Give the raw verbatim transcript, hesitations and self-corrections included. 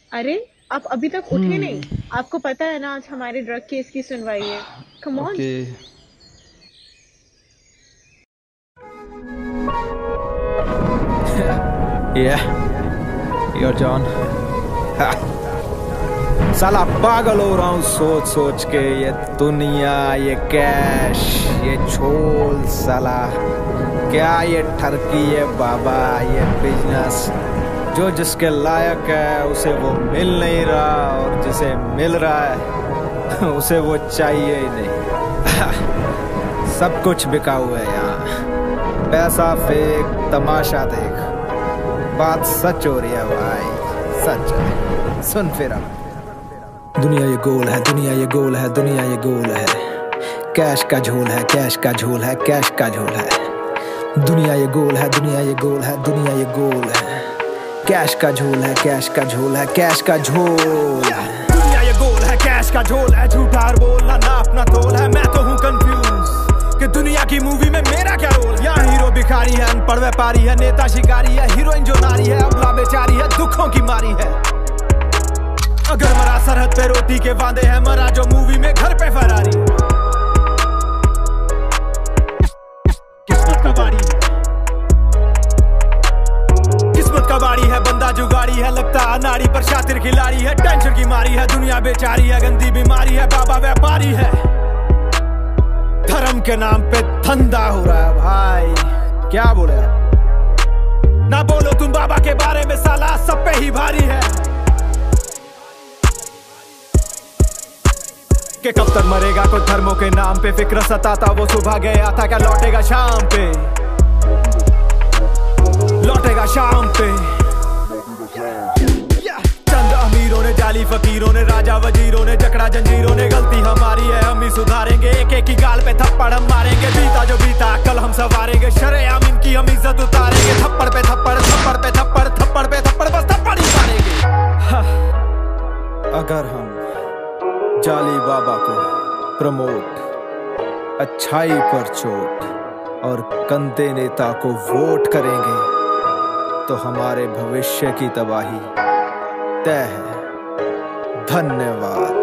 अरे, आप अभी तक उठे नहीं? हम्म। आपको पता है ना आज हमारे ड्रग केस की सुनवाई है। Come on. Okay. Yeah, you're John. Ha. साला पागल हो रहा हूँ सोच सोच के। ये दुनिया, ये कैश, ये झोल, साला क्या ये ठरकी, ये बाबा, ये बिजनेस। जो जिसके लायक है उसे वो मिल नहीं रहा, और जिसे मिल रहा है उसे वो चाहिए ही नहीं। सब कुछ बिका हुआ है यहाँ। पैसा फेंक, तमाशा देख। बात सच हो रही है भाई, सच है। सुन फिर अब। दुनिया ये गोल है, दुनिया ये गोल है, दुनिया ये गोल है। कैश का झोल है, कैश का झोल है, कैश का झोल है। दुनिया ये गोल है, दुनिया ये गोल है, दुनिया ये गोल है। कैश का झोल है, कैश का झोल है, कैश का झोल है। दुनिया ये गोल है, कैश का झोल है। झूठा और बोलना ना अपना तोल है। मैं तो हूँ कंफ्यूज कि दुनिया की मूवी में मेरा क्या रोल। यहाँ हीरो भिखारी है, अनपढ़ व्यापारी है, नेता शिकारी है, हीरोइन जो नारी है, अबला बेचारी है, दुखों की मारी है। अगर मरा सरहद पे रोटी के वादे हैं, मरा जो मूवी में घर पे फरारी है। किस्मत का बाड़ी है, किस्मत का बाड़ी है, बंदा जुगाड़ी है, लगता अनाड़ी पर शातिर खिलाड़ी है। टेंशन की मारी है, दुनिया बेचारी है, गंदी बीमारी है, बाबा व्यापारी है। धर्म के नाम पे धंधा हो रहा है भाई, क्या बोले। ना बोलो तुम बाबा के बारे में, साला सब पे ही भारी है। कि कब तक मरेगा कोई धर्मों के नाम पे। फिक्र सताता वो सुबह गया था, क्या लौटेगा शाम पे, लौटेगा शाम पे। चंद अमीरों ने, जाली फकीरों ने, राजा वजीरों ने, जकड़ा जंजीरों ने। गलती हमारी है, हम ही सुधारेंगे। एक एक की गाल पे थप्पड़ हम मारेंगे। बीता जो बीता कल हम सवारेंगे। शरेआम इनकी हम इज्जत उतारेंगे। थप्पड़ पे थप्पड़, थप्पड़ पे थप्पड़, थप्पड़ पे थप्पड़, बस थप्पड़ ही मारेंगे। अगर हम जाली बाबा को प्रमोट, अच्छाई पर चोट और गंदे नेता को वोट करेंगे तो हमारे भविष्य की तबाही तय है। धन्यवाद।